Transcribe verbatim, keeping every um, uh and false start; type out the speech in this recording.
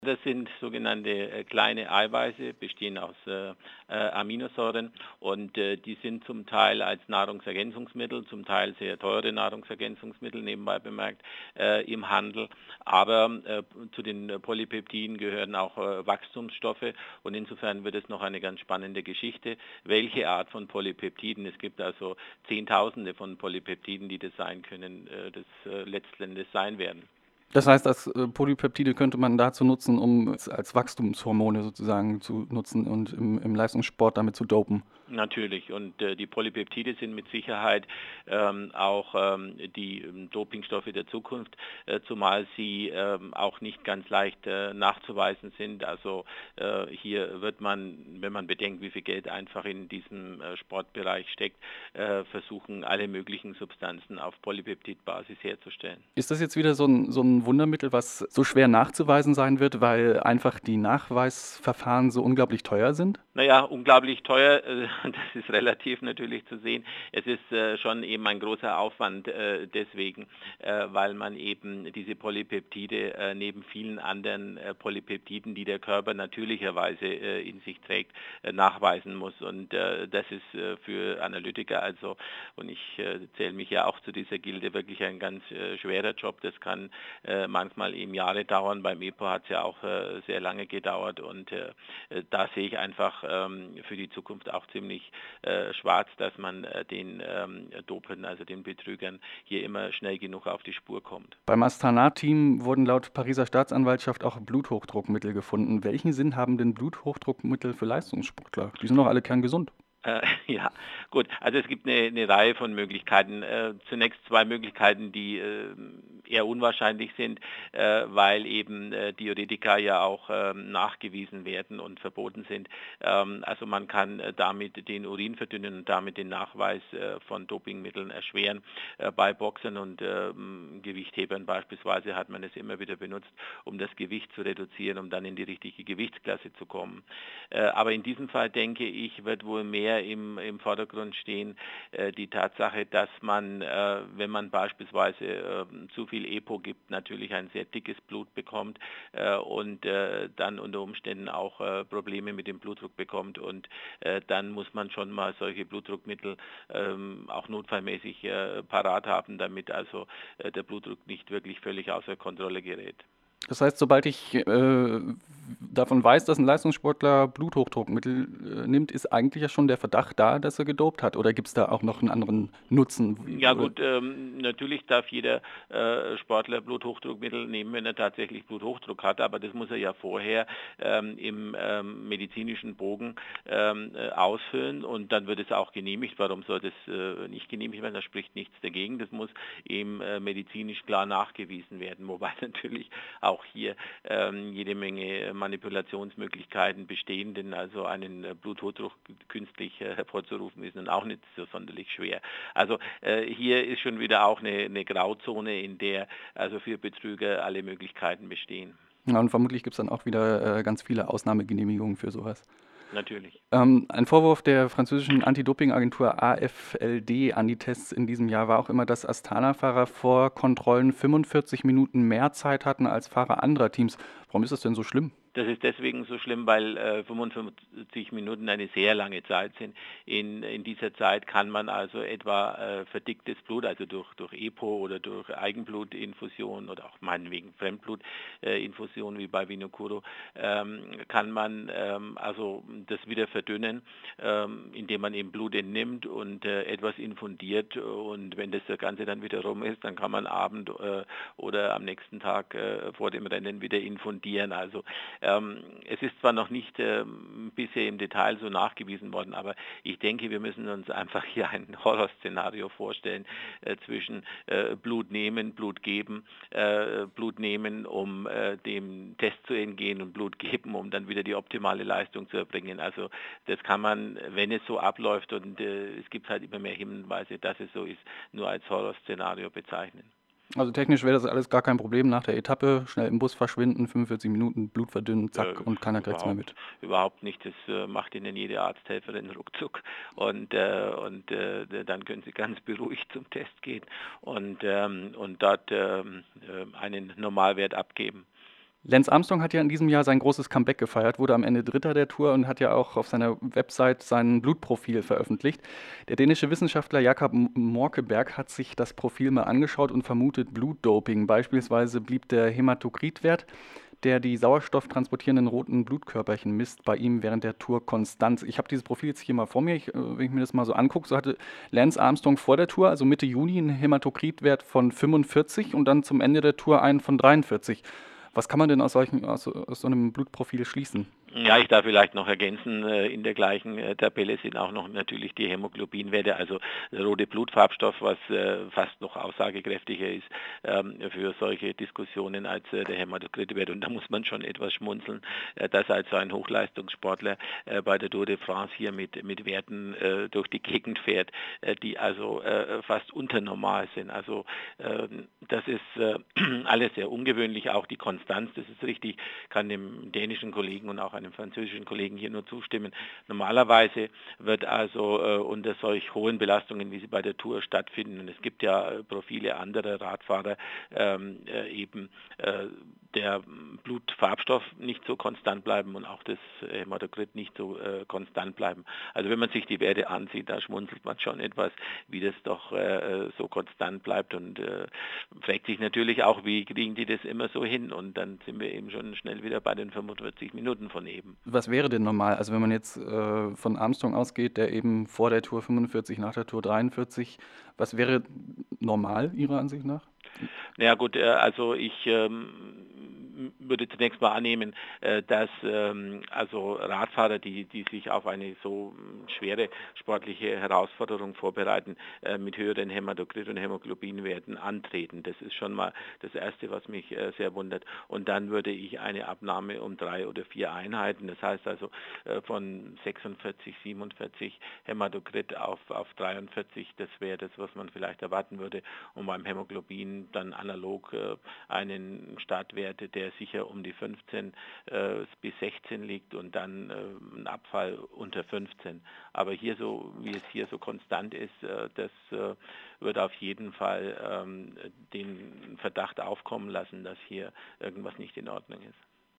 Das sind sogenannte äh, kleine Eiweiße, bestehen aus äh, äh, Aminosäuren und äh, die sind zum Teil als Nahrungsergänzungsmittel, zum Teil sehr teure Nahrungsergänzungsmittel nebenbei bemerkt äh, im Handel. Aber äh, zu den Polypeptiden gehören auch äh, Wachstumsstoffe und insofern wird es noch eine ganz spannende Geschichte, welche Art von Polypeptiden. Es gibt also Zehntausende von Polypeptiden, die das sein können, äh, das äh, letzten Endes sein werden. Das heißt, dass äh, Polypeptide könnte man dazu nutzen, um es als Wachstumshormone sozusagen zu nutzen und im, im Leistungssport damit zu dopen. Natürlich. Und äh, die Polypeptide sind mit Sicherheit ähm, auch ähm, die ähm, Dopingstoffe der Zukunft, äh, zumal sie ähm, auch nicht ganz leicht äh, nachzuweisen sind. Also äh, hier wird man, wenn man bedenkt, wie viel Geld einfach in diesem äh, Sportbereich steckt, äh, versuchen, alle möglichen Substanzen auf Polypeptidbasis herzustellen. Ist das jetzt wieder so ein, so ein Wundermittel, was so schwer nachzuweisen sein wird, weil einfach die Nachweisverfahren so unglaublich teuer sind? Naja, unglaublich teuer, äh, das ist relativ natürlich zu sehen. Es ist äh, schon eben ein großer Aufwand äh, deswegen, äh, weil man eben diese Polypeptide äh, neben vielen anderen äh, Polypeptiden, die der Körper natürlicherweise äh, in sich trägt, äh, nachweisen muss. Und äh, das ist äh, für Analytiker also, und ich äh, zähle mich ja auch zu dieser Gilde, wirklich ein ganz äh, schwerer Job. Das kann äh, manchmal eben Jahre dauern. Beim E P O hat es ja auch äh, sehr lange gedauert und äh, da sehe ich einfach ähm, für die Zukunft auch ziemlich äh, schwarz, dass man äh, den ähm, Dopen, also den Betrügern, hier immer schnell genug auf die Spur kommt. Beim Astana-Team wurden laut Pariser Staatsanwaltschaft auch Bluthochdruckmittel gefunden. Welchen Sinn haben denn Bluthochdruckmittel für Leistungssportler? Die sind doch alle kerngesund. Äh, ja, gut. Also es gibt eine, eine Reihe von Möglichkeiten. Äh, zunächst zwei Möglichkeiten, die äh, eher unwahrscheinlich sind, äh, weil eben äh, Diuretika ja auch ähm, nachgewiesen werden und verboten sind. Ähm, also man kann äh, damit den Urin verdünnen und damit den Nachweis äh, von Dopingmitteln erschweren. Äh, bei Boxern und ähm, Gewichthebern beispielsweise hat man es immer wieder benutzt, um das Gewicht zu reduzieren, um dann in die richtige Gewichtsklasse zu kommen. Äh, aber in diesem Fall denke ich, wird wohl mehr Im, im Vordergrund stehen äh, die Tatsache, dass man, äh, wenn man beispielsweise äh, zu viel E P O gibt, natürlich ein sehr dickes Blut bekommt äh, und äh, dann unter Umständen auch äh, Probleme mit dem Blutdruck bekommt und äh, dann muss man schon mal solche Blutdruckmittel ähm, auch notfallmäßig äh, parat haben, damit also äh, der Blutdruck nicht wirklich völlig außer Kontrolle gerät. Das heißt, sobald ich äh, davon weiß, dass ein Leistungssportler Bluthochdruckmittel äh, nimmt, ist eigentlich ja schon der Verdacht da, dass er gedopt hat. Oder gibt es da auch noch einen anderen Nutzen? Ja Oder gut, ähm, natürlich darf jeder äh, Sportler Bluthochdruckmittel nehmen, wenn er tatsächlich Bluthochdruck hat, aber das muss er ja vorher ähm, im ähm, medizinischen Bogen ähm, äh, ausfüllen und dann wird es auch genehmigt. Warum soll das äh, nicht genehmigt werden? Da spricht nichts dagegen. Das muss eben äh, medizinisch klar nachgewiesen werden, wobei natürlich auch hier ähm, jede Menge Manipulationsmöglichkeiten bestehen, denn also einen äh, Bluthochdruck künstlich äh, hervorzurufen ist nun auch nicht so sonderlich schwer. Also äh, hier ist schon wieder auch eine, eine Grauzone, in der also für Betrüger alle Möglichkeiten bestehen. ja, und vermutlich gibt es dann auch wieder äh, ganz viele Ausnahmegenehmigungen für sowas. Natürlich. Ähm, ein Vorwurf der französischen Anti-Doping-Agentur A F L D an die Tests in diesem Jahr war auch immer, dass Astana-Fahrer vor Kontrollen fünfundvierzig Minuten mehr Zeit hatten als Fahrer anderer Teams. Warum ist das denn so schlimm? Das ist deswegen so schlimm, weil äh, fünfundfünfzig Minuten eine sehr lange Zeit sind. In, in dieser Zeit kann man also etwa äh, verdicktes Blut, also durch, durch E P O oder durch Eigenblutinfusion oder auch meinetwegen Fremdblutinfusion äh, wie bei Vinokuro, ähm, kann man ähm, also das wieder verdünnen, ähm, indem man eben Blut entnimmt und äh, etwas infundiert. Und wenn das Ganze dann wieder rum ist, dann kann man Abend äh, oder am nächsten Tag äh, vor dem Rennen wieder infundieren. Also Ähm, es ist zwar noch nicht ähm, bisher im Detail so nachgewiesen worden, aber ich denke, wir müssen uns einfach hier ein Horrorszenario vorstellen äh, zwischen äh, Blut nehmen, Blut geben, äh, Blut nehmen, um äh, dem Test zu entgehen und Blut geben, um dann wieder die optimale Leistung zu erbringen. Also das kann man, wenn es so abläuft und äh, es gibt halt immer mehr Hinweise, dass es so ist, nur als Horrorszenario bezeichnen. Also technisch wäre das alles gar kein Problem. Nach der Etappe schnell im Bus verschwinden, fünfundvierzig Minuten, Blut verdünnen, Äh, zack, und keiner kriegt es mehr überhaupt, mit. überhaupt nicht. Das äh, macht Ihnen jede Arzthelferin ruckzuck und, äh, und äh, dann können Sie ganz beruhigt zum Test gehen und, ähm, und dort ähm, äh, einen Normalwert abgeben. Lance Armstrong hat ja in diesem Jahr sein großes Comeback gefeiert, wurde am Ende Dritter der Tour und hat ja auch auf seiner Website sein Blutprofil veröffentlicht. Der dänische Wissenschaftler Jakob M- Morkeberg hat sich das Profil mal angeschaut und vermutet Blutdoping. Beispielsweise blieb der Hämatokritwert, der die sauerstofftransportierenden roten Blutkörperchen misst, bei ihm während der Tour konstant. Ich habe dieses Profil jetzt hier mal vor mir. Ich, äh, wenn ich mir das mal so angucke, so hatte Lance Armstrong vor der Tour, also Mitte Juni, einen Hämatokritwert von fünfundvierzig und dann zum Ende der Tour einen von dreiundvierzig. Was kann man denn aus, solchen, aus, aus so einem Blutprofil schließen? Ja, ich darf vielleicht noch ergänzen, äh, in der gleichen äh, Tabelle sind auch noch natürlich die Hämoglobinwerte, also der rote Blutfarbstoff, was äh, fast noch aussagekräftiger ist ähm, für solche Diskussionen als äh, der Hämatokritwert. Und da muss man schon etwas schmunzeln, äh, dass also ein Hochleistungssportler äh, bei der Tour de France hier mit, mit Werten äh, durch die Gegend fährt, äh, die also äh, fast unternormal sind. Also äh, das ist äh, alles sehr ungewöhnlich, auch die Konstanz, das ist richtig, kann dem dänischen Kollegen und auch einem französischen Kollegen hier nur zustimmen. Normalerweise wird also äh, unter solch hohen Belastungen, wie sie bei der Tour stattfinden, und es gibt ja äh, Profile anderer Radfahrer, ähm, äh, eben äh, der Blutfarbstoff nicht so konstant bleiben und auch das Hämatokrit nicht so äh, konstant bleiben. Also wenn man sich die Werte ansieht, da schmunzelt man schon etwas, wie das doch äh, so konstant bleibt und äh, fragt sich natürlich auch, wie kriegen die das immer so hin, und dann sind wir eben schon schnell wieder bei den fünfundvierzig Minuten von eben. Was wäre denn normal? Also wenn man jetzt äh, von Armstrong ausgeht, der eben vor der Tour fünfundvierzig, nach der Tour dreiundvierzig, was wäre normal Ihrer Ansicht nach? Naja gut, äh, also ich ähm, würde zunächst mal annehmen, äh, dass ähm, also Radfahrer, die, die sich auf eine so ähm, schwere sportliche Herausforderung vorbereiten, äh, mit höheren Hämatokrit- und Hämoglobinwerten antreten. Das ist schon mal das Erste, was mich äh, sehr wundert. Und dann würde ich eine Abnahme um drei oder vier Einheiten, das heißt also äh, von sechsundvierzig, siebenundvierzig Hämatokrit auf, auf dreiundvierzig, das wäre das, was man vielleicht erwarten würde, und beim Hämoglobin dann analog äh, einen Startwert, der sicher um die fünfzehn äh, bis sechzehn liegt, und dann äh, ein Abfall unter fünfzehn. Aber hier so, wie es hier so konstant ist, äh, das äh, wird auf jeden Fall ähm, den Verdacht aufkommen lassen, dass hier irgendwas nicht in Ordnung ist.